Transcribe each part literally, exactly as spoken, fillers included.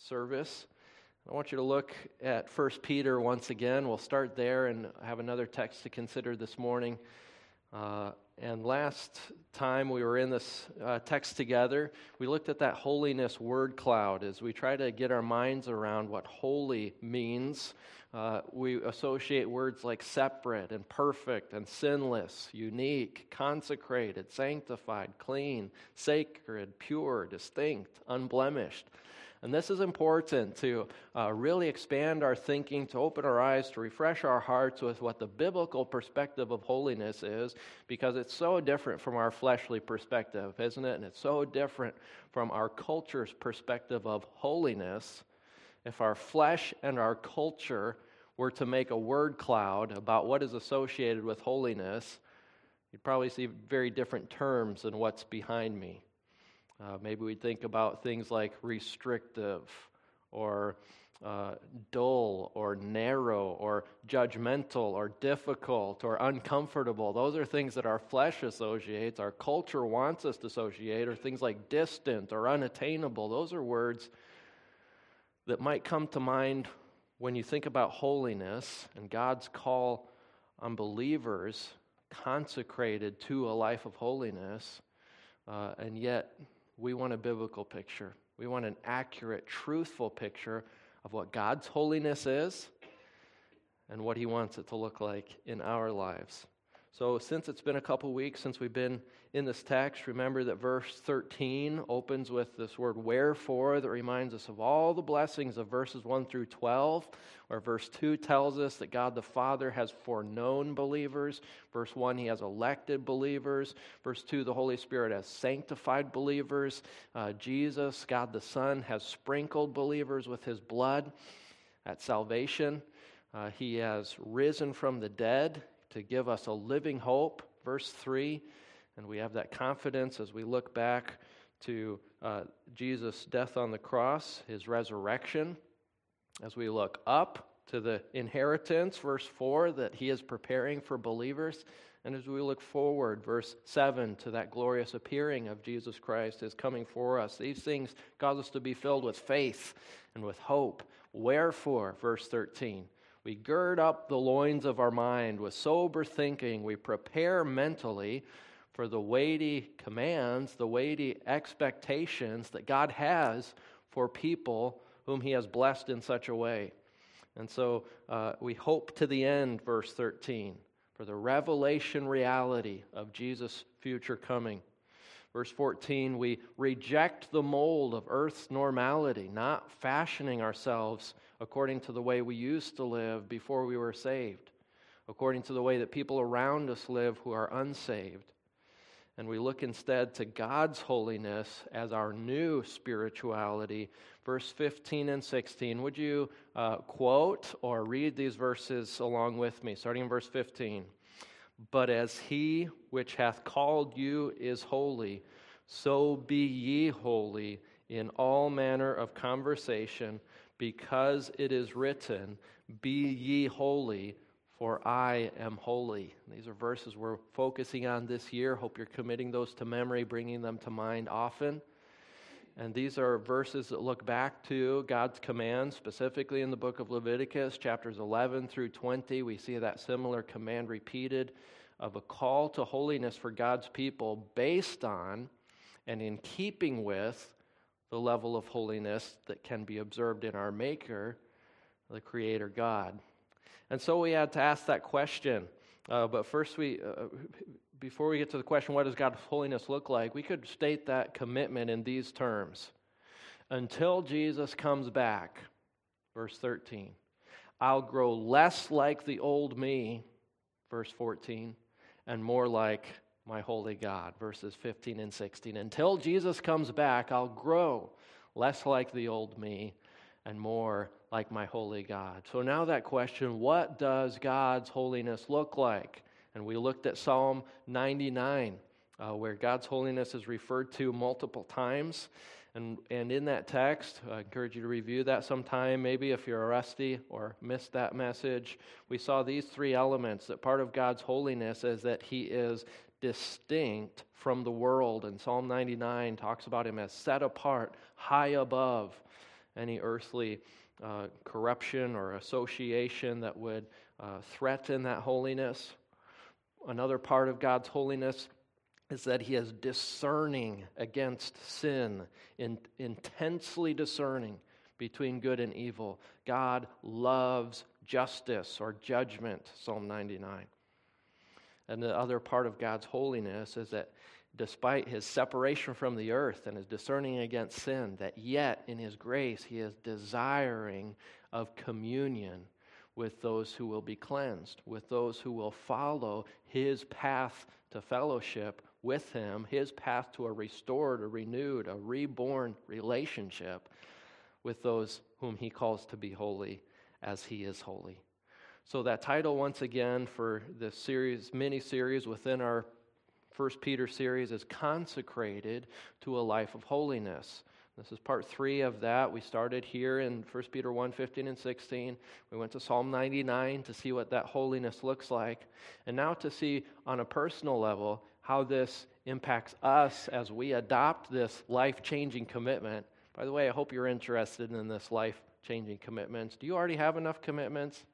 service. I want you to look at First Peter once again. We'll start there and have another text to consider this morning. Uh, and last time we were in this uh, text together, we looked at that holiness word cloud as we try to get our minds around what holy means. Uh, we associate words like separate and perfect and sinless, unique, consecrated, sanctified, clean, sacred, pure, distinct, unblemished. And this is important to uh, really expand our thinking, to open our eyes, to refresh our hearts with what the biblical perspective of holiness is, because it's so different from our fleshly perspective, isn't it? And it's so different from our culture's perspective of holiness. If our flesh and our culture were to make a word cloud about what is associated with holiness, you'd probably see very different terms than what's behind me. Uh, maybe we'd think about things like restrictive or uh, dull or narrow or judgmental or difficult or uncomfortable. Those are things that our flesh associates, our culture wants us to associate, or things like distant or unattainable. Those are words that might come to mind when you think about holiness and God's call on believers consecrated to a life of holiness, uh, and yet we want a biblical picture. We want an accurate, truthful picture of what God's holiness is and what He wants it to look like in our lives. So since it's been a couple weeks since we've been in this text, remember that verse thirteen opens with this word wherefore that reminds us of all the blessings of verses one through twelve, where verse two tells us that God the Father has foreknown believers. Verse one, He has elected believers. Verse two, the Holy Spirit has sanctified believers. Uh, Jesus, God the Son, has sprinkled believers with His blood at salvation. Uh, he has risen from the dead to give us a living hope, verse three, and we have that confidence as we look back to uh, Jesus' death on the cross, His resurrection, as we look up to the inheritance, verse four, that He is preparing for believers, and as we look forward, verse seven, to that glorious appearing of Jesus Christ is coming for us. These things cause us to be filled with faith and with hope. Wherefore, verse thirteen, we gird up the loins of our mind with sober thinking. We prepare mentally for the weighty commands, the weighty expectations that God has for people whom He has blessed in such a way. And so uh, we hope to the end, verse thirteen, for the revelation reality of Jesus' future coming. Verse fourteen, we reject the mold of earth's normality, not fashioning ourselves according to the way we used to live before we were saved, according to the way that people around us live who are unsaved. And we look instead to God's holiness as our new spirituality. Verse fifteen and sixteen, would you uh, quote or read these verses along with me, starting in verse fifteen? But as He which hath called you is holy, so be ye holy in all manner of conversation, because it is written, be ye holy, for I am holy. These are verses we're focusing on this year. Hope you're committing those to memory, bringing them to mind often. And these are verses that look back to God's commands, specifically in the book of Leviticus, chapters eleven through twenty. We see that similar command repeated of a call to holiness for God's people based on and in keeping with the level of holiness that can be observed in our Maker, the Creator God. And so we had to ask that question. Uh, but first, we uh, before we get to the question, what does God's holiness look like, we could state that commitment in these terms. Until Jesus comes back, verse thirteen, I'll grow less like the old me, verse fourteen, and more like my holy God, verses fifteen and sixteen. Until Jesus comes back, I'll grow less like the old me and more like my holy God. So now that question, what does God's holiness look like? And we looked at Psalm ninety-nine, uh, where God's holiness is referred to multiple times. And, and in that text, I encourage you to review that sometime, maybe if you're rusty or missed that message. We saw these three elements, that part of God's holiness is that He is distinct from the world. And Psalm ninety-nine talks about Him as set apart, high above. any earthly uh, corruption or association that would uh, threaten that holiness. Another part of God's holiness is that he is discerning against sin, in, intensely discerning between good and evil. God loves justice or judgment, Psalm ninety-nine. And the other part of God's holiness is that despite his separation from the earth and his discerning against sin, that yet in his grace he is desiring of communion with those who will be cleansed, with those who will follow his path to fellowship with him, his path to a restored, a renewed, a reborn relationship with those whom he calls to be holy as he is holy. So that title, once again, for this series, mini-series within our First Peter series, is Consecrated to a Life of Holiness. This is part three of that. We started here in First Peter one, fifteen and sixteen. We went to Psalm ninety-nine to see what that holiness looks like. And now to see on a personal level how this impacts us as we adopt this life-changing commitment. By the way, I hope you're interested in this life-changing commitments. Do you already have enough commitments?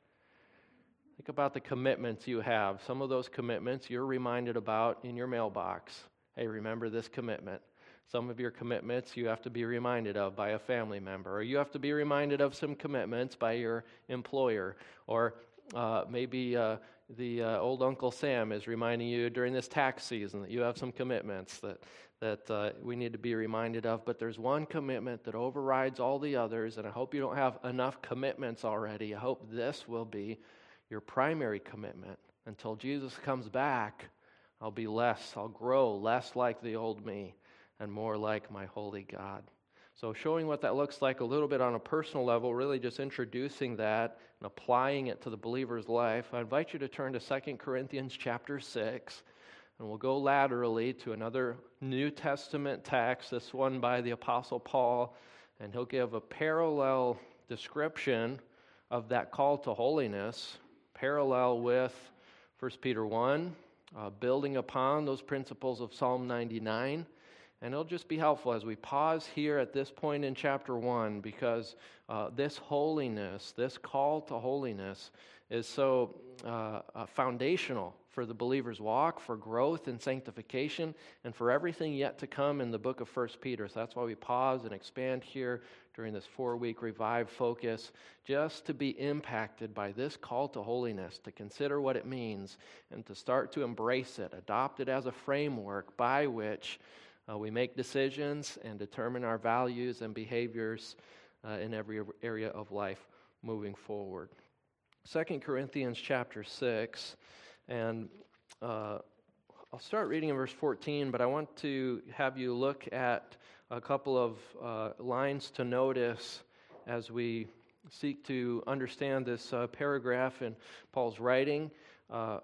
Think about the commitments you have. Some of those commitments you're reminded about in your mailbox. Hey, remember this commitment. Some of your commitments you have to be reminded of by a family member, or you have to be reminded of some commitments by your employer, or uh, maybe uh, the uh, old Uncle Sam is reminding you during this tax season that you have some commitments that that uh, we need to be reminded of. But there's one commitment that overrides all the others, and I hope you don't have enough commitments already. I hope this will be your primary commitment. Until Jesus comes back, I'll be less, I'll grow less like the old me and more like my holy God. So showing what that looks like a little bit on a personal level, really just introducing that and applying it to the believer's life, I invite you to turn to Second Corinthians chapter six, and we'll go laterally to another New Testament text, this one by the Apostle Paul, and he'll give a parallel description of that call to holiness, parallel with First Peter one, uh, building upon those principles of Psalm ninety-nine. And it'll just be helpful as we pause here at this point in chapter one, because uh, this holiness, this call to holiness is so uh, uh, foundational for the believer's walk, for growth and sanctification, and for everything yet to come in the book of First Peter. So that's why we pause and expand here during this four-week Revive focus, just to be impacted by this call to holiness, to consider what it means, and to start to embrace it, adopt it as a framework by which Uh, we make decisions and determine our values and behaviors uh, in every area of life moving forward. Second Corinthians chapter six, and uh, I'll start reading in verse fourteen, but I want to have you look at a couple of uh, lines to notice as we seek to understand this uh, paragraph in Paul's writing. Uh,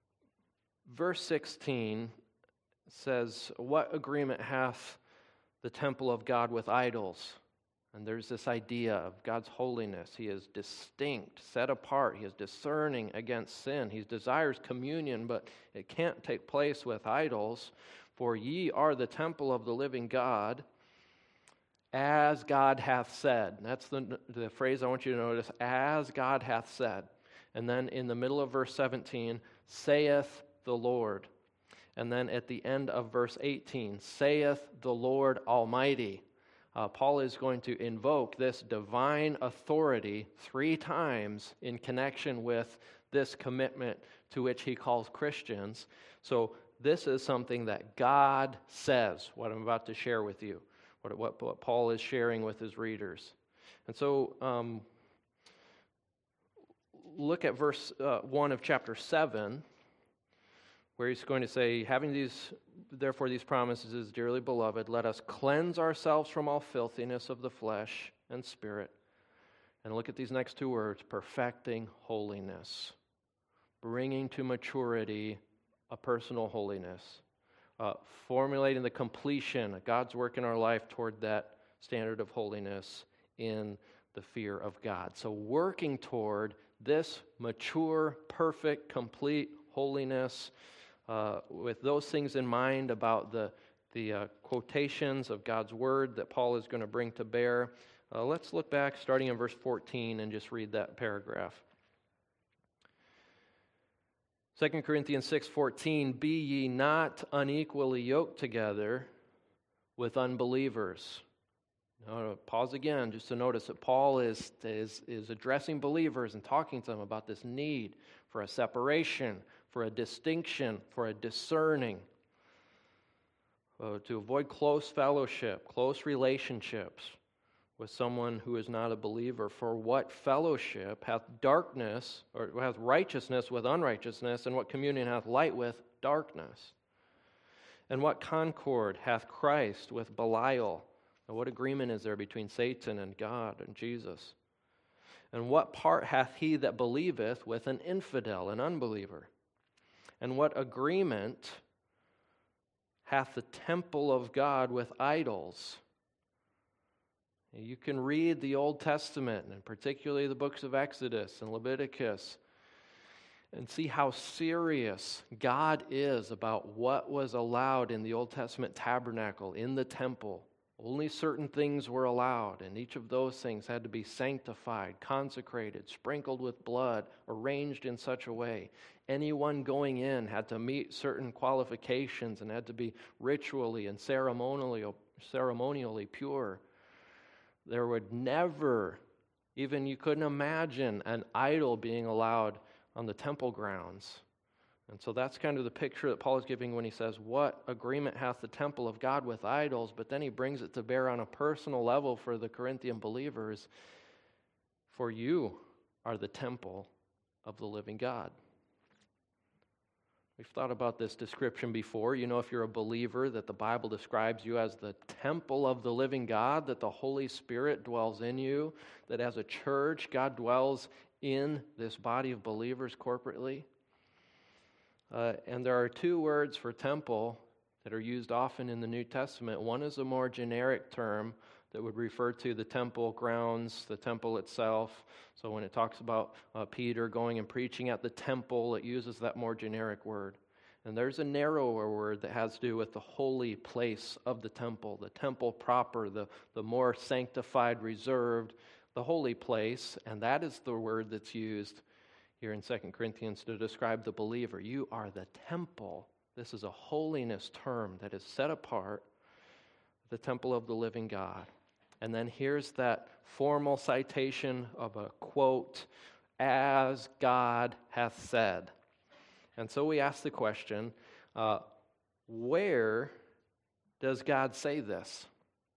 verse sixteen says, "What agreement hath the temple of God with idols?" And there's this idea of God's holiness. He is distinct, set apart. He is discerning against sin. He desires communion, but it can't take place with idols. "For ye are the temple of the living God, as God hath said." And that's the, the phrase I want you to notice, "as God hath said." And then in the middle of verse seventeen, "saith the Lord." And then at the end of verse eighteen, "saith the Lord Almighty." Uh, Paul is going to invoke this divine authority three times in connection with this commitment to which he calls Christians. So this is something that God says, what I'm about to share with you, what, what, what Paul is sharing with his readers. And so um, look at verse uh, one of chapter seven, where he's going to say, "Having these, therefore these promises, dearly beloved, let us cleanse ourselves from all filthiness of the flesh and spirit." And look at these next two words, "perfecting holiness," bringing to maturity a personal holiness, uh, formulating the completion of God's work in our life toward that standard of holiness in the fear of God. So working toward this mature, perfect, complete holiness, Uh, with those things in mind about the, the uh, quotations of God's Word that Paul is going to bring to bear, Uh, let's look back starting in verse fourteen and just read that paragraph. Second Corinthians six fourteen, be ye not unequally yoked together with unbelievers. Now, pause again just to notice that Paul is, is, is addressing believers and talking to them about this need for a separation, for a distinction, for a discerning, uh, to avoid close fellowship, close relationships with someone who is not a believer. For what fellowship hath darkness, or hath righteousness with unrighteousness, and what communion hath light with darkness? And what concord hath Christ with Belial? And what agreement is there between Satan and God and Jesus? And what part hath he that believeth with an infidel, an unbeliever? And what agreement hath the temple of God with idols? You can read the Old Testament, and particularly the books of Exodus and Leviticus, and see how serious God is about what was allowed in the Old Testament tabernacle, in the temple. Only certain things were allowed, and each of those things had to be sanctified, consecrated, sprinkled with blood, arranged in such a way. Anyone going in had to meet certain qualifications and had to be ritually and ceremonially, ceremonially pure. There would never, even you couldn't imagine, an idol being allowed on the temple grounds. And so that's kind of the picture that Paul is giving when he says, what agreement hath the temple of God with idols? But then he brings it to bear on a personal level for the Corinthian believers. For you are the temple of the living God. We've thought about this description before. You know, if you're a believer, that the Bible describes you as the temple of the living God, that the Holy Spirit dwells in you, that as a church, God dwells in this body of believers corporately. Uh, and there are two words for temple that are used often in the New Testament. One is a more generic term that would refer to the temple grounds, the temple itself. So when it talks about uh, Peter going and preaching at the temple, it uses that more generic word. And there's a narrower word that has to do with the holy place of the temple, the temple proper, the, the more sanctified, reserved, the holy place. And that is the word that's used here in Second Corinthians to describe the believer. You are the temple. This is a holiness term that is set apart, the temple of the living God. And then here's that formal citation of a quote, as God hath said. And so we ask the question, uh, where does God say this?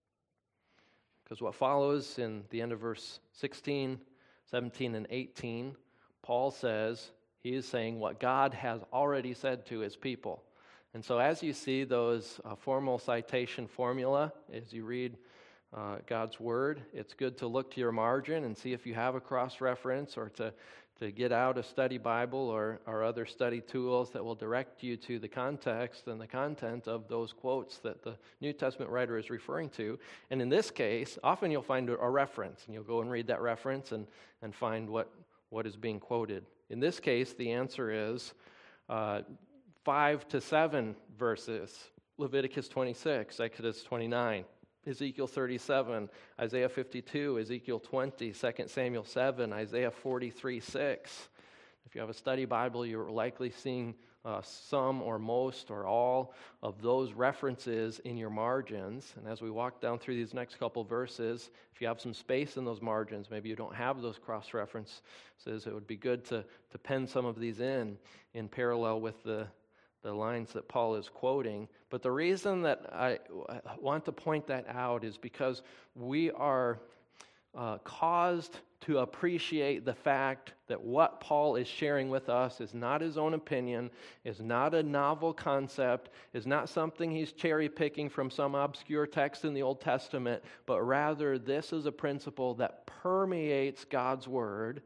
Because what follows in the end of verse sixteen, seventeen, and eighteen, Paul says he is saying what God has already said to his people. And so as you see those uh, formal citation formula, as you read uh, God's word, it's good to look to your margin and see if you have a cross-reference, or to, to get out a study Bible or, or other study tools that will direct you to the context and the content of those quotes that the New Testament writer is referring to. And in this case, often you'll find a reference, and you'll go and read that reference and, and find what, what is being quoted. In this case, the answer is uh, five to seven verses. Leviticus twenty-six, Exodus twenty-nine, Ezekiel thirty-seven, Isaiah fifty-two, Ezekiel twenty, Second Samuel seven, Isaiah forty-three six. If you have a study Bible, you're likely seeing uh, some or most or all of those references in your margins. And as we walk down through these next couple verses, if you have some space in those margins, maybe you don't have those cross-references, it would be good to, to pen some of these in, in parallel with the the lines that Paul is quoting. But the reason that I want to point that out is because we are uh, caused to appreciate the fact that what Paul is sharing with us is not his own opinion, is not a novel concept, is not something he's cherry-picking from some obscure text in the Old Testament, but rather this is a principle that permeates God's word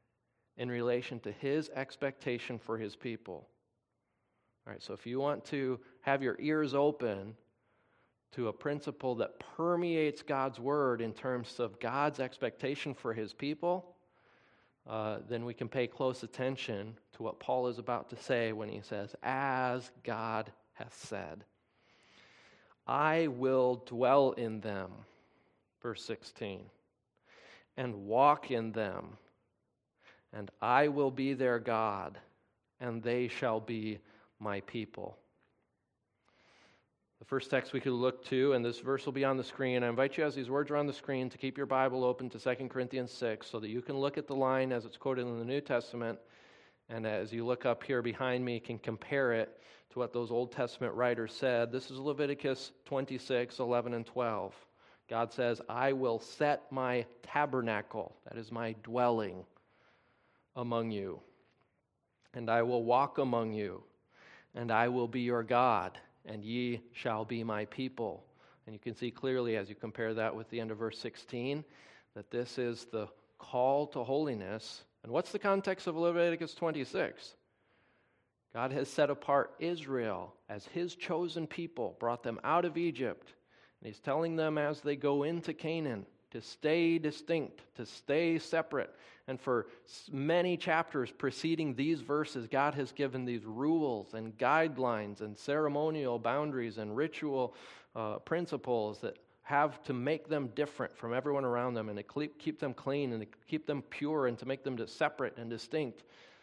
in relation to his expectation for his people. All right, so if you want to have your ears open to a principle that permeates God's word in terms of God's expectation for his people, uh, then we can pay close attention to what Paul is about to say when he says, as God hath said, I will dwell in them, verse sixteen. and walk in them, and I will be their God, and they shall be my people. The first text we could look to, and this verse will be on the screen. I invite you, as these words are on the screen, to keep your Bible open to Second Corinthians six so that you can look at the line as it's quoted in the New Testament, and as you look up here behind me, you can compare it to what those Old Testament writers said. This is Leviticus twenty-six, eleven, and twelve. God says, I will set my tabernacle, that is my dwelling, among you, and I will walk among you, and I will be your God, and ye shall be my people. And you can see clearly as you compare that with the end of verse sixteen that this is the call to holiness. And what's the context of Leviticus twenty-six? God has set apart Israel as his chosen people, brought them out of Egypt. And he's telling them as they go into Canaan to stay distinct, to stay separate. And for many chapters preceding these verses, God has given these rules and guidelines and ceremonial boundaries and ritual uh, principles that have to make them different from everyone around them, and to keep them clean and to keep them pure and to make them separate and distinct.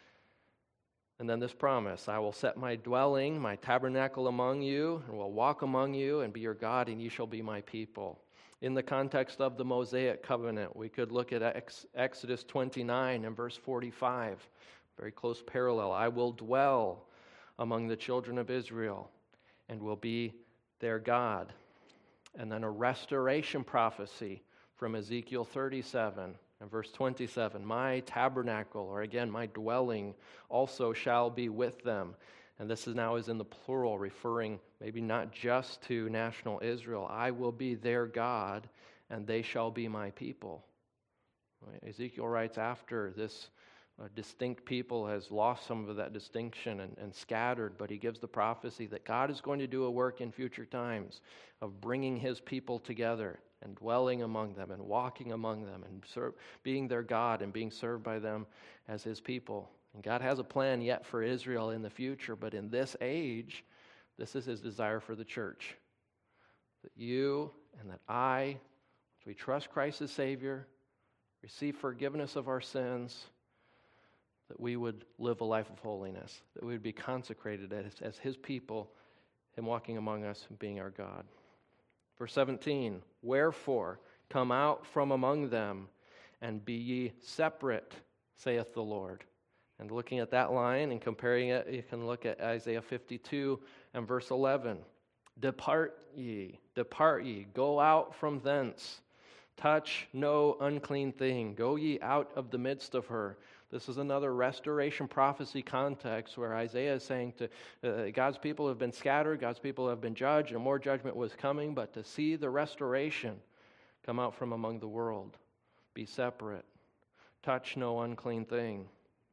And then this promise, I will set my dwelling, my tabernacle among you, and will walk among you and be your God, and ye shall be my people. In the context of the Mosaic covenant, we could look at Ex- Exodus twenty-nine and verse forty-five, very close parallel. I will dwell among the children of Israel and will be their God. And then a restoration prophecy from Ezekiel thirty-seven and verse twenty-seven. My tabernacle, or again, my dwelling, also shall be with them. And this is now is in the plural, referring maybe not just to national Israel. I will be their God, and they shall be my people. Ezekiel writes after this uh, distinct people has lost some of that distinction and, and scattered, but he gives the prophecy that God is going to do a work in future times of bringing his people together and dwelling among them and walking among them and serve, being their God and being served by them as his people. And God has a plan yet for Israel in the future, but in this age, this is his desire for the church. That you and that I, as we trust Christ as Savior, receive forgiveness of our sins, that we would live a life of holiness, that we would be consecrated as, as his people, him walking among us and being our God. Verse seventeen, wherefore come out from among them and be ye separate, saith the Lord. And looking at that line and comparing it, you can look at Isaiah fifty-two and verse eleven. Depart ye, depart ye, go out from thence. Touch no unclean thing. Go ye out of the midst of her. This is another restoration prophecy context where Isaiah is saying to uh, God's people have been scattered, God's people have been judged, and more judgment was coming, but to see the restoration come out from among the world. Be separate. Touch no unclean thing.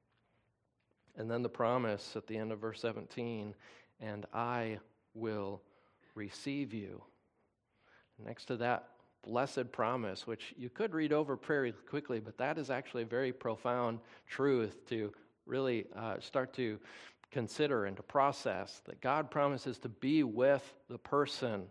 And then the promise at the end of verse seventeen, and I will receive you. Next to that blessed promise, which you could read over very quickly, but that is actually a very profound truth to really uh, start to consider and to process, that God promises to be with the person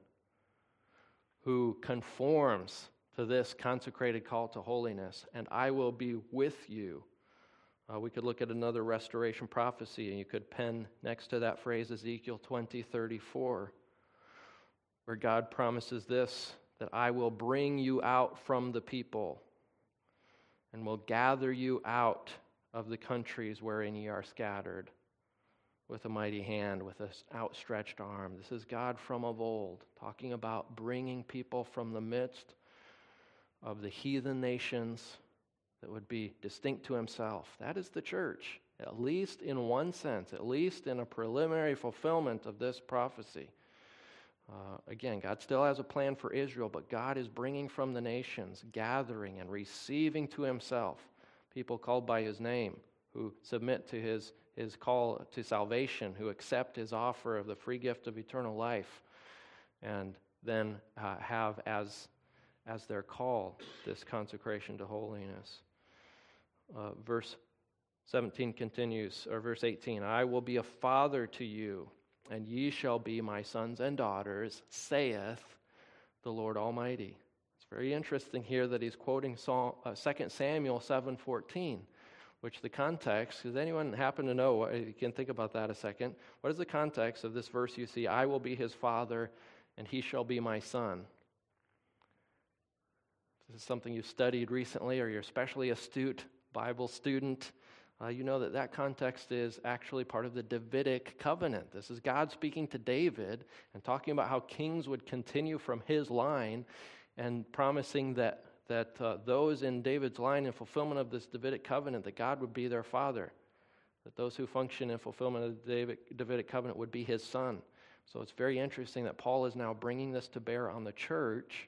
who conforms to this consecrated call to holiness, and I will be with you. Uh, we could look at another restoration prophecy, and you could pen next to that phrase Ezekiel twenty thirty-four, where God promises this, that I will bring you out from the people and will gather you out of the countries wherein ye are scattered with a mighty hand, with an outstretched arm. This is God from of old, talking about bringing people from the midst of the heathen nations that would be distinct to himself. That is the church, at least in one sense, at least in a preliminary fulfillment of this prophecy. Uh, again, God still has a plan for Israel, but God is bringing from the nations, gathering and receiving to himself people called by his name, who submit to his, his call to salvation, who accept his offer of the free gift of eternal life, and then uh, have as, as their call this consecration to holiness. Uh, verse seventeen continues, or verse eighteen, I will be a father to you, and ye shall be my sons and daughters, saith the Lord Almighty. It's very interesting here that he's quoting Psalm, uh, Second Samuel seven fourteen, which the context, does anyone happen to know, you can think about that a second, what is the context of this verse you see, I will be his father and he shall be my son? If this is something you've studied recently or you're especially astute Bible student, uh, you know that that context is actually part of the Davidic covenant. This is God speaking to David and talking about how kings would continue from his line and promising that, that uh, those in David's line in fulfillment of this Davidic covenant, that God would be their father, that those who function in fulfillment of the Davidic, Davidic covenant would be his son. So it's very interesting that Paul is now bringing this to bear on the church,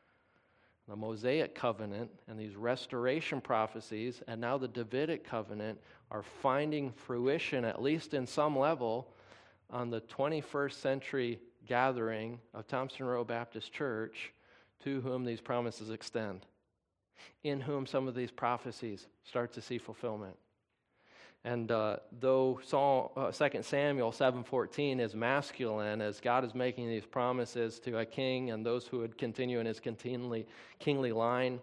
the Mosaic covenant and these restoration prophecies, and now the Davidic covenant are finding fruition, at least in some level, on the twenty-first century gathering of Thompson Row Baptist Church, to whom these promises extend, in whom some of these prophecies start to see fulfillment. And uh, though Saul, uh, Second Samuel seven fourteen is masculine, as God is making these promises to a king and those who would continue in his continually kingly line,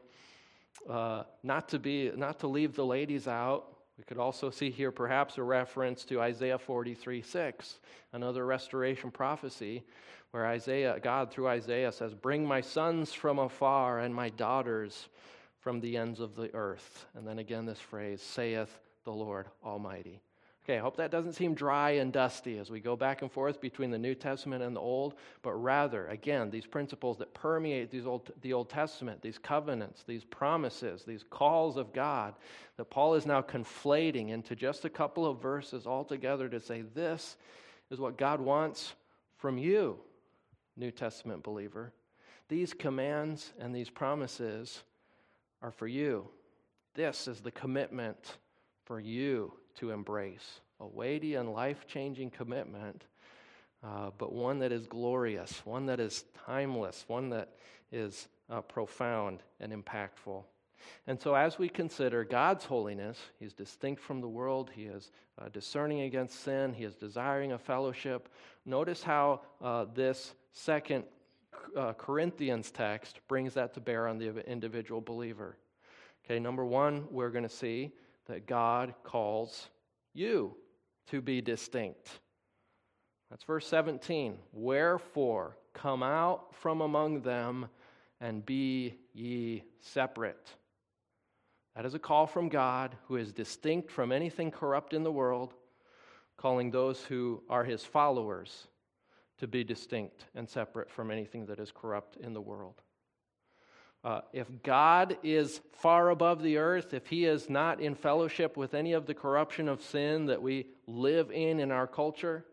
uh, not to be, not to leave the ladies out, we could also see here perhaps a reference to Isaiah forty-three six, another restoration prophecy, where Isaiah, God through Isaiah says, "Bring my sons from afar and my daughters from the ends of the earth." And then again this phrase, "saith the Lord Almighty." Okay, I hope that doesn't seem dry and dusty as we go back and forth between the New Testament and the Old, but rather, again, these principles that permeate these old, the Old Testament, these covenants, these promises, these calls of God, that Paul is now conflating into just a couple of verses altogether to say, this is what God wants from you, New Testament believer. These commands and these promises are for you. This is the commitment for you to embrace, a weighty and life-changing commitment, uh, but one that is glorious, one that is timeless, one that is uh, profound and impactful. And so as we consider God's holiness, he's distinct from the world, he is uh, discerning against sin, he is desiring a fellowship. Notice how uh, this second uh, Corinthians text brings that to bear on the individual believer. Okay, number one, we're going to see that God calls you to be distinct. That's verse seventeen. Wherefore, come out from among them and be ye separate. That is a call from God, who is distinct from anything corrupt in the world, calling those who are his followers to be distinct and separate from anything that is corrupt in the world. Uh, if God is far above the earth, if he is not in fellowship with any of the corruption of sin that we live in in our culture,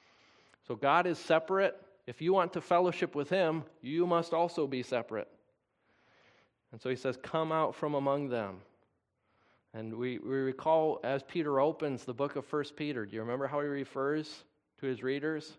so God is separate. If you want to fellowship with him, you must also be separate. And so he says, come out from among them. And we, we recall as Peter opens the book of First Peter, do you remember how he refers to his readers?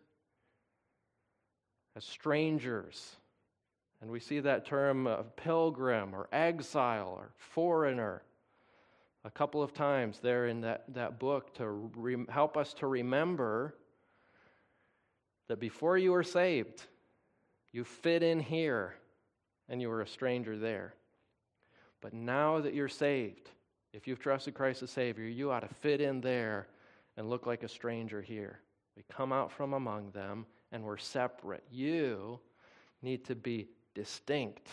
As strangers. And we see that term of pilgrim or exile or foreigner a couple of times there in that, that book to re- help us to remember that before you were saved, you fit in here and you were a stranger there. But now that you're saved, if you've trusted Christ as Savior, you ought to fit in there and look like a stranger here. We come out from among them and we're separate. You need to be distinct.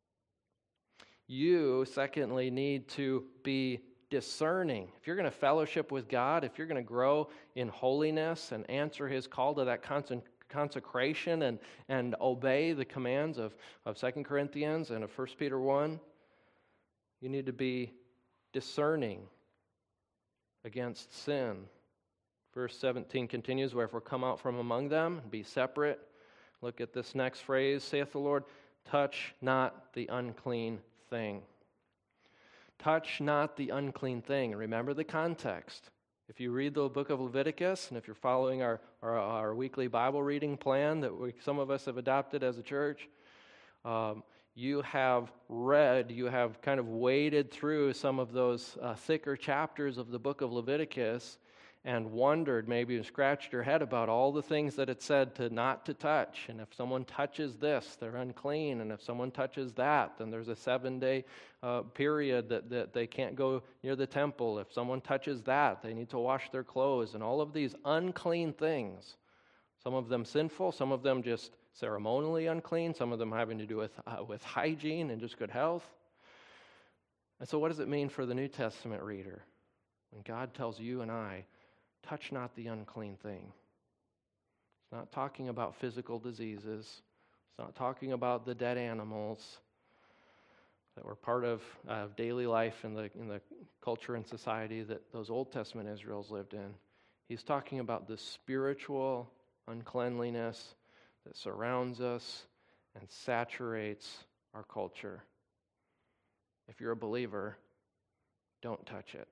You, secondly, need to be discerning. If you're going to fellowship with God, if you're going to grow in holiness and answer his call to that consecration and, and obey the commands of, of Second Corinthians and of First Peter one, you need to be discerning against sin. Verse seventeen continues, wherefore come out from among them, be separate. Look at this next phrase, saith the Lord, touch not the unclean thing. Touch not the unclean thing. And remember the context. If you read the book of Leviticus, and if you're following our, our, our weekly Bible reading plan that we, some of us have adopted as a church, um, you have read, you have kind of waded through some of those uh, thicker chapters of the book of Leviticus, and wondered, maybe you scratched your head about all the things that it said to not to touch. And if someone touches this, they're unclean. And if someone touches that, then there's a seven-day uh, period that, that they can't go near the temple. If someone touches that, they need to wash their clothes. And all of these unclean things, some of them sinful, some of them just ceremonially unclean, some of them having to do with, uh, with hygiene and just good health. And so what does it mean for the New Testament reader when God tells you and I, touch not the unclean thing? It's not talking about physical diseases. It's not talking about the dead animals that were part of uh, daily life in the in the culture and society that those Old Testament Israels lived in. He's talking about the spiritual uncleanliness that surrounds us and saturates our culture. If you're a believer, don't touch it.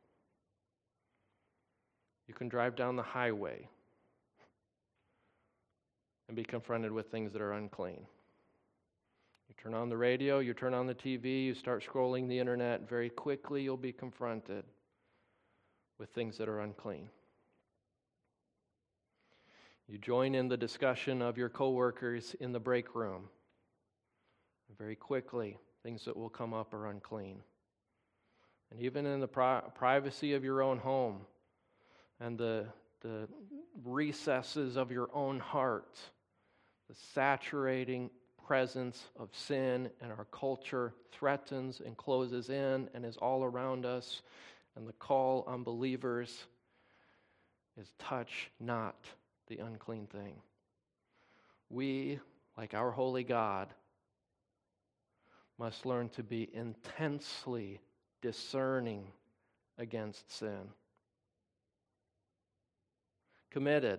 You can drive down the highway and be confronted with things that are unclean. You turn on the radio, you turn on the T V, you start scrolling the internet, very quickly you'll be confronted with things that are unclean. You join in the discussion of your coworkers in the break room. And very quickly, things that will come up are unclean. And even in the pri- privacy of your own home and the, the recesses of your own heart, the saturating presence of sin in our culture threatens and closes in and is all around us. And the call on believers is touch not the unclean thing. We, like our holy God, must learn to be intensely discerning against sin. Committed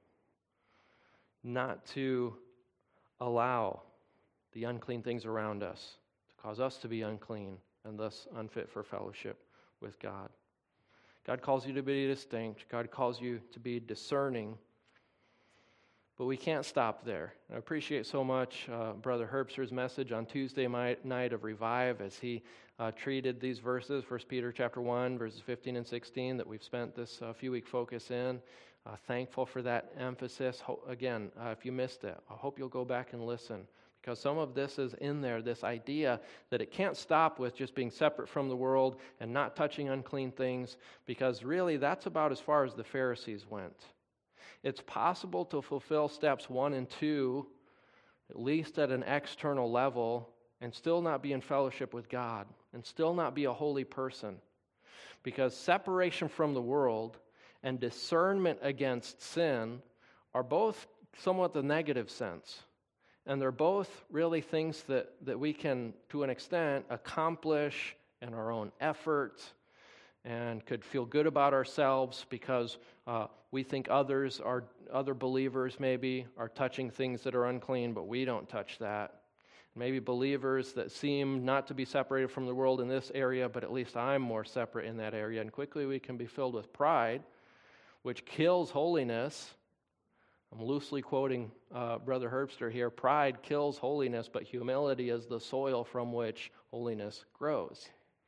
not to allow the unclean things around us to cause us to be unclean and thus unfit for fellowship with God. God calls you to be distinct. God calls you to be discerning. But we can't stop there. I appreciate so much uh, Brother Herbster's message on Tuesday night of Revive as he uh, treated these verses, First Peter chapter one, verses fifteen and sixteen, that we've spent this uh, few week focus in. Uh, thankful for that emphasis. Ho- again, uh, if you missed it, I hope you'll go back and listen, because some of this is in there, this idea that it can't stop with just being separate from the world and not touching unclean things, because really that's about as far as the Pharisees went. It's possible to fulfill steps one and two, at least at an external level, and still not be in fellowship with God, and still not be a holy person. Because separation from the world and discernment against sin are both somewhat the negative sense. And they're both really things that, that we can, to an extent, accomplish in our own effort, and could feel good about ourselves because uh, we think others are other believers maybe are touching things that are unclean, but we don't touch that. Maybe believers that seem not to be separated from the world in this area, but at least I'm more separate in that area. And quickly we can be filled with pride, which kills holiness. I'm loosely quoting uh, Brother Herbster here. Pride kills holiness, but humility is the soil from which holiness grows.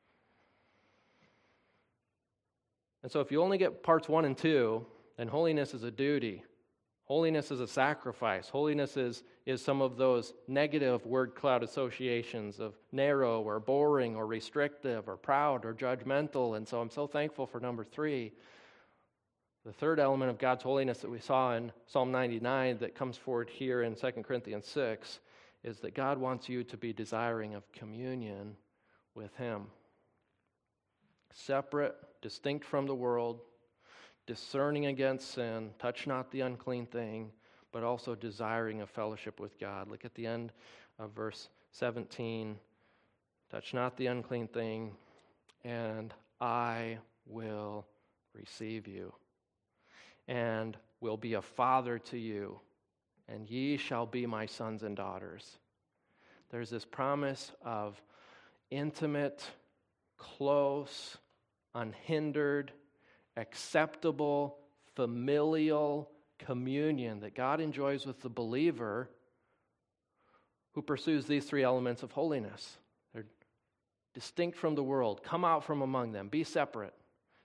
And so if you only get parts one and two, then holiness is a duty. Holiness is a sacrifice. Holiness is, is some of those negative word cloud associations of narrow or boring or restrictive or proud or judgmental. And so I'm so thankful for number three. The third element of God's holiness that we saw in Psalm ninety-nine that comes forward here in Second Corinthians six is that God wants you to be desiring of communion with Him. Separate, distinct from the world, discerning against sin, touch not the unclean thing, but also desiring a fellowship with God. Look at the end of verse seventeen. Touch not the unclean thing, and I will receive you, and will be a father to you, and ye shall be my sons and daughters. There's this promise of intimate, close, unhindered, acceptable, familial communion that God enjoys with the believer who pursues these three elements of holiness. They're distinct from the world. Come out from among them. Be separate.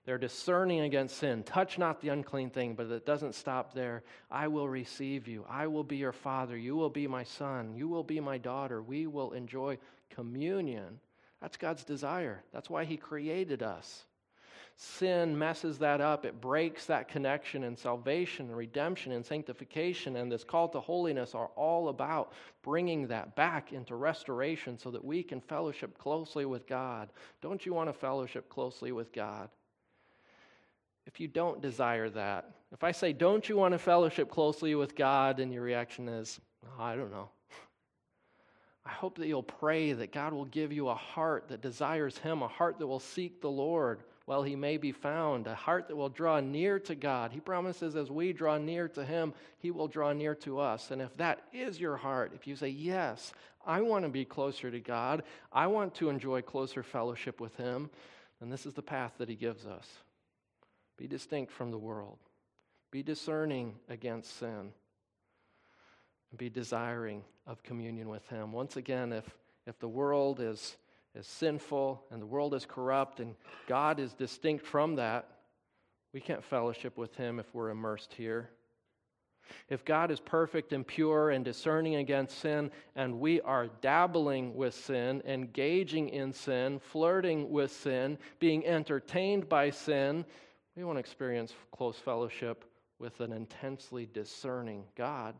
They're discerning against sin. Touch not the unclean thing, but it doesn't stop there. I will receive you. I will be your father. You will be my son. You will be my daughter. We will enjoy communion. That's God's desire. That's why he created us. Sin messes that up. It breaks that connection, and salvation and redemption and sanctification and this call to holiness are all about bringing that back into restoration so that we can fellowship closely with God. Don't you want to fellowship closely with God? If you don't desire that, if I say, don't you want to fellowship closely with God, and your reaction is, oh, I don't know. I hope that you'll pray that God will give you a heart that desires him, a heart that will seek the Lord while he may be found, a heart that will draw near to God. He promises as we draw near to him, he will draw near to us. And if that is your heart, if you say, yes, I want to be closer to God, I want to enjoy closer fellowship with him, then this is the path that he gives us. Be distinct from the world. Be discerning against sin. And be desiring of communion with him. Once again, if, if the world is, is sinful and the world is corrupt and God is distinct from that, we can't fellowship with him if we're immersed here. If God is perfect and pure and discerning against sin, and we are dabbling with sin, engaging in sin, flirting with sin, being entertained by sin, we want to experience close fellowship with an intensely discerning God.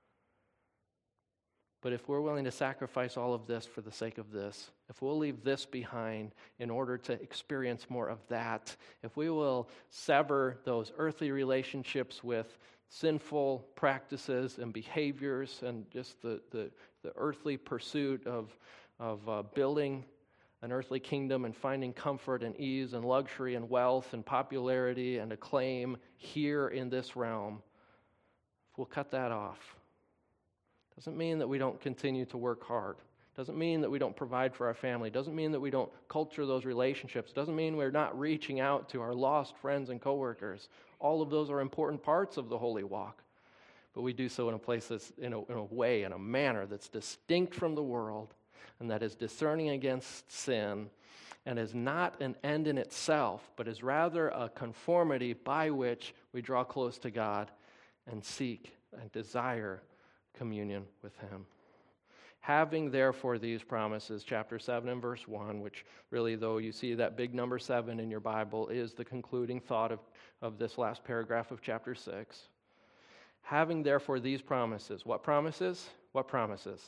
But if we're willing to sacrifice all of this for the sake of this, if we'll leave this behind in order to experience more of that, if we will sever those earthly relationships with sinful practices and behaviors and just the, the, the earthly pursuit of, of uh, building an earthly kingdom and finding comfort and ease and luxury and wealth and popularity and acclaim here in this realm, if we'll cut that off, doesn't mean that we don't continue to work hard. Doesn't mean that we don't provide for our family. Doesn't mean that we don't culture those relationships. Doesn't mean we're not reaching out to our lost friends and coworkers. All of those are important parts of the holy walk. But we do so in a place that's, in a, in a way, in a manner that's distinct from the world, and that is discerning against sin, and is not an end in itself, but is rather a conformity by which we draw close to God and seek and desire communion with him. Having therefore these promises, chapter seven and verse one, which really, though you see that big number seven in your Bible, is the concluding thought of, of this last paragraph of chapter six. Having therefore these promises. What promises? What promises?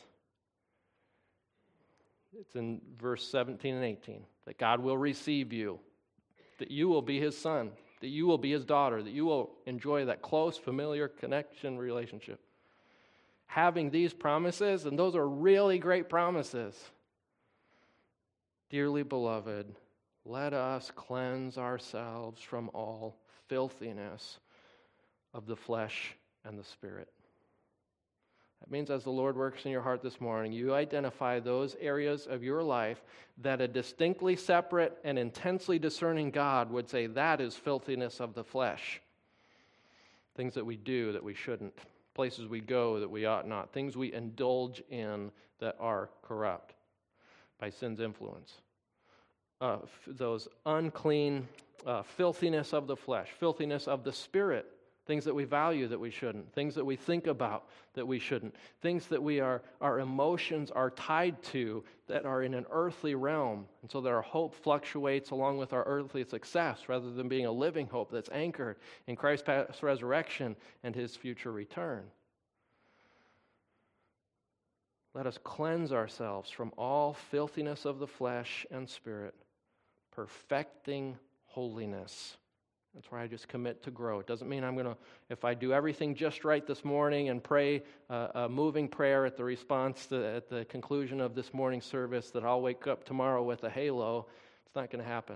It's in verse seventeen and eighteen. That God will receive you. That you will be his son. That you will be his daughter. That you will enjoy that close, familiar connection relationship. Having these promises, and those are really great promises. Dearly beloved, let us cleanse ourselves from all filthiness of the flesh and the spirit. That means as the Lord works in your heart this morning, you identify those areas of your life that a distinctly separate and intensely discerning God would say that is filthiness of the flesh. Things that we do that we shouldn't. Places we go that we ought not. Things we indulge in that are corrupt by sin's influence. Uh, f- those unclean uh, filthiness of the flesh, filthiness of the spirit. Things that we value that we shouldn't. Things that we think about that we shouldn't. Things that we are, our emotions are tied to that are in an earthly realm. And so that our hope fluctuates along with our earthly success rather than being a living hope that's anchored in Christ's past resurrection and his future return. Let us cleanse ourselves from all filthiness of the flesh and spirit, perfecting holiness. That's where I just commit to grow. It doesn't mean I'm going to, if I do everything just right this morning and pray uh, a moving prayer at the response to, at the conclusion of this morning's service, that I'll wake up tomorrow with a halo. It's not going to happen.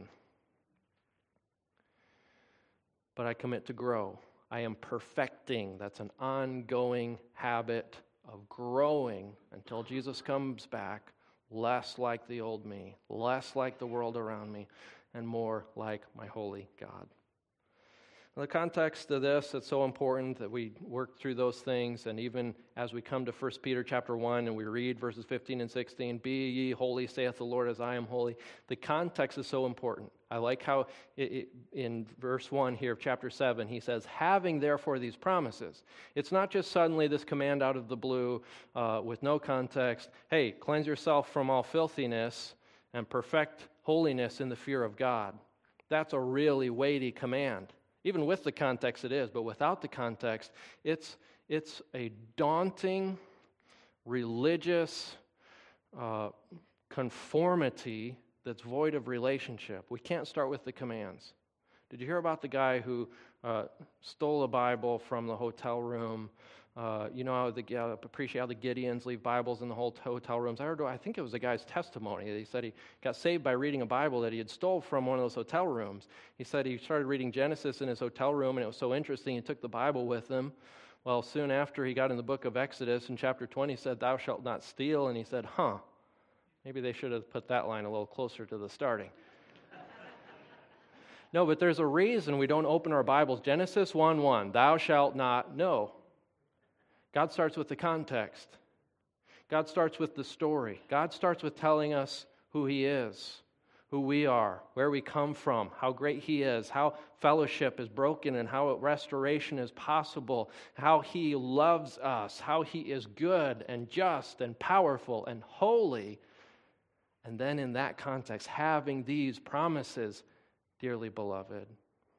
But I commit to grow. I am perfecting. That's an ongoing habit of growing until Jesus comes back, less like the old me, less like the world around me, and more like my holy God. The context of this, it's so important that we work through those things, and even as we come to First Peter chapter one and we read verses fifteen and sixteen, "Be ye holy, saith the Lord, as I am holy." The context is so important. I like how it, it, in verse one here of chapter seven, he says, "Having therefore these promises." It's not just suddenly this command out of the blue uh, with no context. Hey, cleanse yourself from all filthiness and perfect holiness in the fear of God. That's a really weighty command. Even with the context it is, but without the context, it's it's a daunting, religious uh, conformity that's void of relationship. We can't start with the commands. Did you hear about the guy who uh, stole a Bible from the hotel room? Uh, you know, how the, uh, appreciate how the Gideons leave Bibles in the whole hotel rooms. I heard, I think it was a guy's testimony. He said he got saved by reading a Bible that he had stole from one of those hotel rooms. He said he started reading Genesis in his hotel room, and it was so interesting, he took the Bible with him. Well, soon after, he got in the book of Exodus, in chapter twenty, he said, "Thou shalt not steal," and he said, huh, maybe they should have put that line a little closer to the starting. No, but there's a reason we don't open our Bibles. Genesis one one, "Thou shalt not," no. God starts with the context. God starts with the story. God starts with telling us who He is, who we are, where we come from, how great He is, how fellowship is broken and how restoration is possible, how He loves us, how He is good and just and powerful and holy. And then in that context, having these promises, dearly beloved,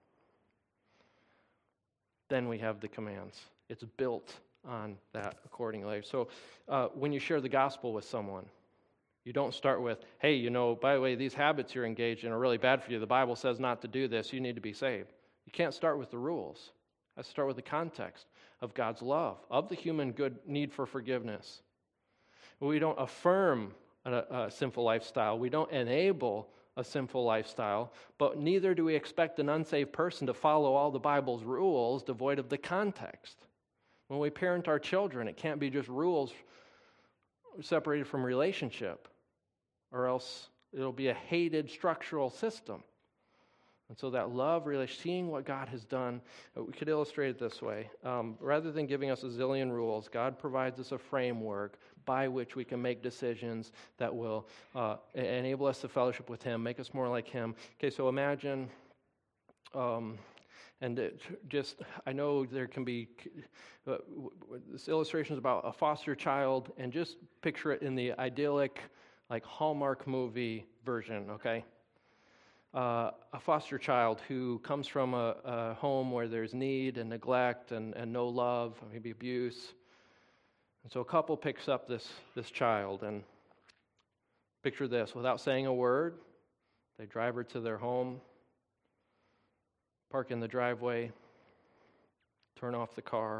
then we have the commands. It's built on that accordingly. So uh, when you share the gospel with someone, you don't start with, "Hey, you know, by the way, these habits you're engaged in are really bad for you. The Bible says not to do this. You need to be saved." You can't start with the rules. Let's start with the context of God's love, of the human good need for forgiveness. We don't affirm a, a sinful lifestyle. We don't enable a sinful lifestyle, but neither do we expect an unsaved person to follow all the Bible's rules devoid of the context. When we parent our children, it can't be just rules separated from relationship, or else it'll be a hated structural system. And so that love, really seeing what God has done, we could illustrate it this way. Um, rather than giving us a zillion rules, God provides us a framework by which we can make decisions that will uh, enable us to fellowship with Him, make us more like Him. Okay, so imagine... Um, And it just, I know there can be, uh, this illustration is about a foster child, and just picture it in the idyllic, like Hallmark movie version, okay? Uh, a foster child who comes from a, a home where there's need and neglect and, and no love, maybe abuse. And so a couple picks up this, this child, and picture this, without saying a word, they drive her to their home, park in the driveway, turn off the car,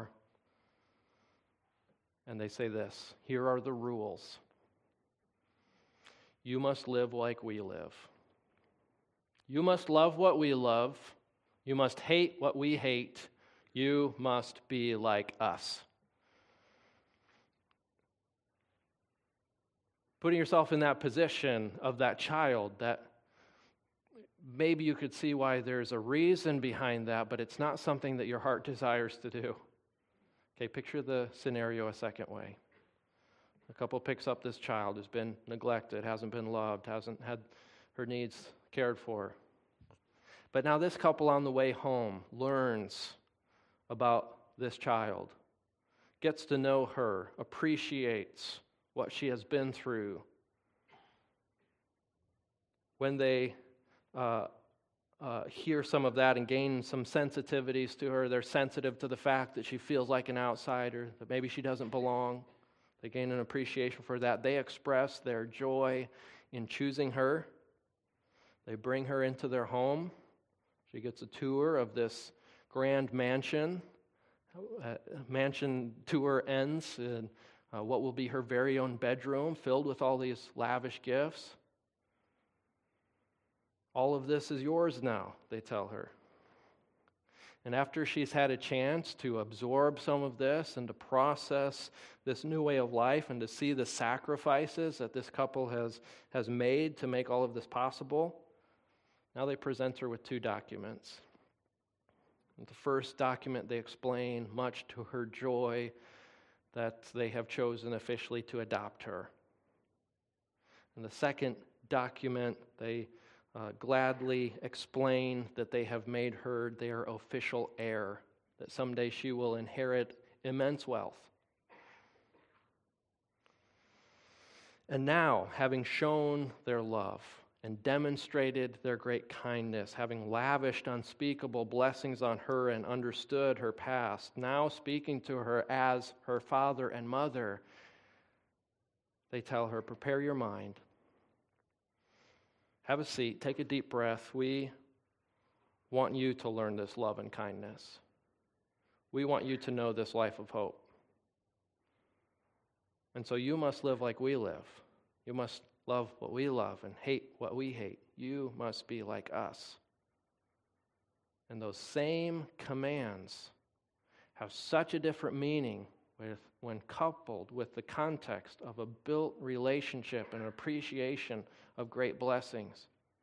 and they say this: "Here are the rules. You must live like we live. You must love what we love. You must hate what we hate. You must be like us." Putting yourself in that position of that child, that maybe you could see why there's a reason behind that, but it's not something that your heart desires to do. Okay, picture the scenario a second way. A couple picks up this child who's been neglected, hasn't been loved, hasn't had her needs cared for. But now this couple on the way home learns about this child, gets to know her, appreciates what she has been through. When they Uh, uh, hear some of that and gain some sensitivities to her. They're sensitive to the fact that she feels like an outsider, that maybe she doesn't belong. They gain an appreciation for that. They express their joy in choosing her. They bring her into their home. She gets a tour of this grand mansion. Uh, mansion tour ends in uh, what will be her very own bedroom, filled with all these lavish gifts. "All of this is yours now," they tell her. And after she's had a chance to absorb some of this and to process this new way of life and to see the sacrifices that this couple has, has made to make all of this possible, now they present her with two documents. In the first document, they explain, much to her joy, that they have chosen officially to adopt her. In the second document, they uh, gladly explain that they have made her their official heir, that someday she will inherit immense wealth. And now, having shown their love and demonstrated their great kindness, having lavished unspeakable blessings on her and understood her past, now speaking to her as her father and mother, they tell her, prepare your mind. Have a seat, take a deep breath. We want you to learn this love and kindness. We want you to know this life of hope. And so you must live like we live. You must love what we love and hate what we hate. You must be like us. And those same commands have such a different meaning with, when coupled with the context of a built relationship and appreciation of great blessings.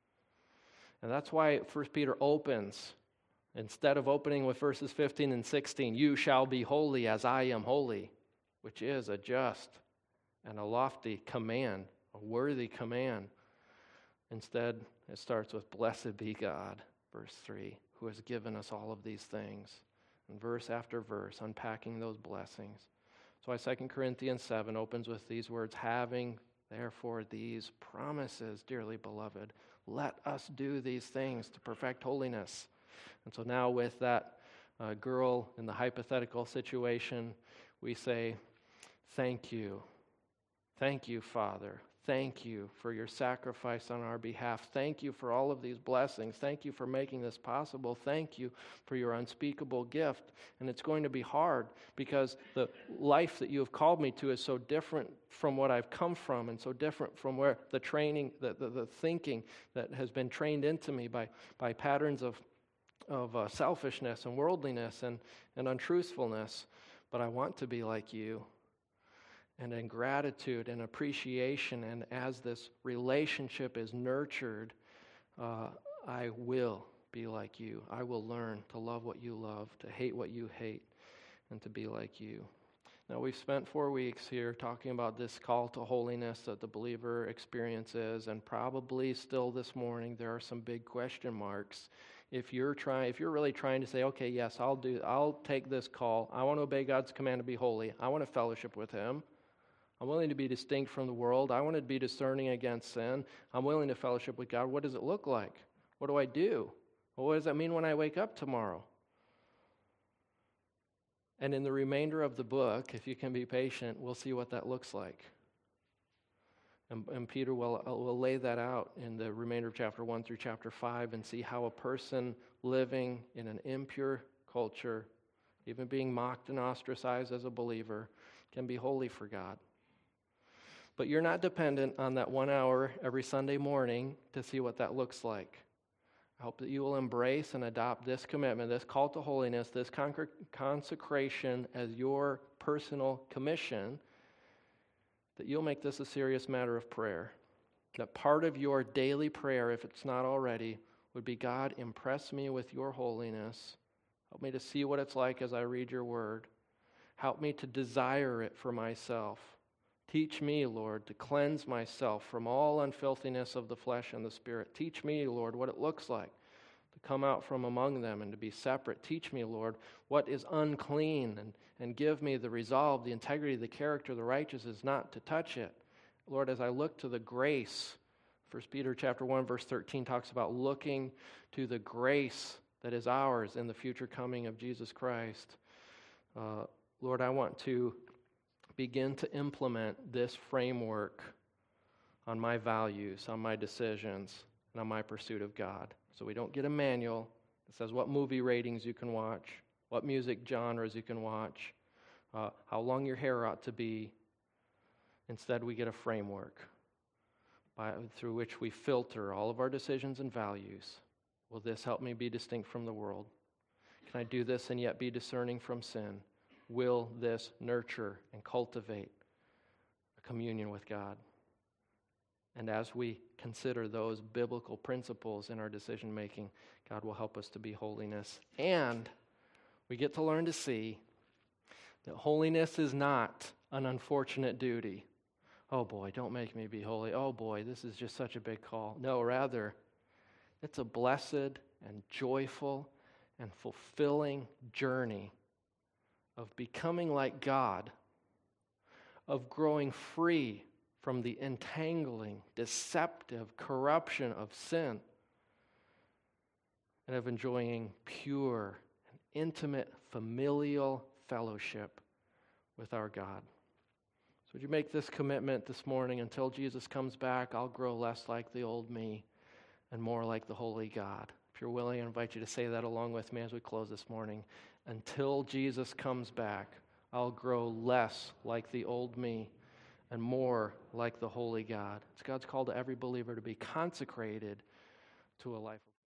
And that's why First Peter opens, instead of opening with verses fifteen and sixteen, you shall be holy as I am holy, which is a just and a lofty command, a worthy command. Instead, it starts with blessed be God, verse three, who has given us all of these things. And verse after verse, unpacking those blessings. So why Second Corinthians seven opens with these words, having therefore these promises, dearly beloved, let us do these things to perfect holiness. And so now with that uh, girl in the hypothetical situation, we say, thank you. Thank you, Father. Thank you for your sacrifice on our behalf. Thank you for all of these blessings. Thank you for making this possible. Thank you for your unspeakable gift. And it's going to be hard because the life that you have called me to is so different from what I've come from and so different from where the training, the, the, the thinking that has been trained into me by, by patterns of, of uh, selfishness and worldliness and, and untruthfulness. But I want to be like you. And in gratitude and appreciation, and as this relationship is nurtured, uh, I will be like you. I will learn to love what you love, to hate what you hate, and to be like you. Now, we've spent four weeks here talking about this call to holiness that the believer experiences, and probably still this morning there are some big question marks. If you're trying, if you're really trying to say, okay, yes, I'll do, I'll take this call. I want to obey God's command to be holy. I want to fellowship with Him. I'm willing to be distinct from the world. I want to be discerning against sin. I'm willing to fellowship with God. What does it look like? What do I do? Well, what does that mean when I wake up tomorrow? And in the remainder of the book, if you can be patient, we'll see what that looks like. And, and Peter will, will lay that out in the remainder of chapter one through chapter five and see how a person living in an impure culture, even being mocked and ostracized as a believer, can be holy for God. But you're not dependent on that one hour every Sunday morning to see what that looks like. I hope that you will embrace and adopt this commitment, this call to holiness, this consecration as your personal commission, that you'll make this a serious matter of prayer. That part of your daily prayer, if it's not already, would be, God, impress me with your holiness. Help me to see what it's like as I read your word. Help me to desire it for myself. Teach me, Lord, to cleanse myself from all unfilthiness of the flesh and the spirit. Teach me, Lord, what it looks like to come out from among them and to be separate. Teach me, Lord, what is unclean, and, and give me the resolve, the integrity, the character, the righteousness not to touch it. Lord, as I look to the grace, First Peter chapter one, verse thirteen talks about looking to the grace that is ours in the future coming of Jesus Christ. Uh, Lord, I want to begin to implement this framework on my values, on my decisions, and on my pursuit of God. So we don't get a manual that says what movie ratings you can watch, what music genres you can watch, uh, how long your hair ought to be. Instead, we get a framework by, through which we filter all of our decisions and values. Will this help me be distinct from the world? Can I do this and yet be discerning from sin? Will this nurture and cultivate a communion with God? And as we consider those biblical principles in our decision making, God will help us to be holiness. And we get to learn to see that holiness is not an unfortunate duty. Oh boy, don't make me be holy. Oh boy, this is just such a big call. No, rather, it's a blessed and joyful and fulfilling journey of becoming like God, of growing free from the entangling, deceptive corruption of sin, and of enjoying pure and intimate familial fellowship with our God. So would you make this commitment this morning? Until Jesus comes back, I'll grow less like the old me and more like the holy God. If you're willing, I invite you to say that along with me as we close this morning. Until Jesus comes back, I'll grow less like the old me and more like the holy God. It's God's call to every believer to be consecrated to a life of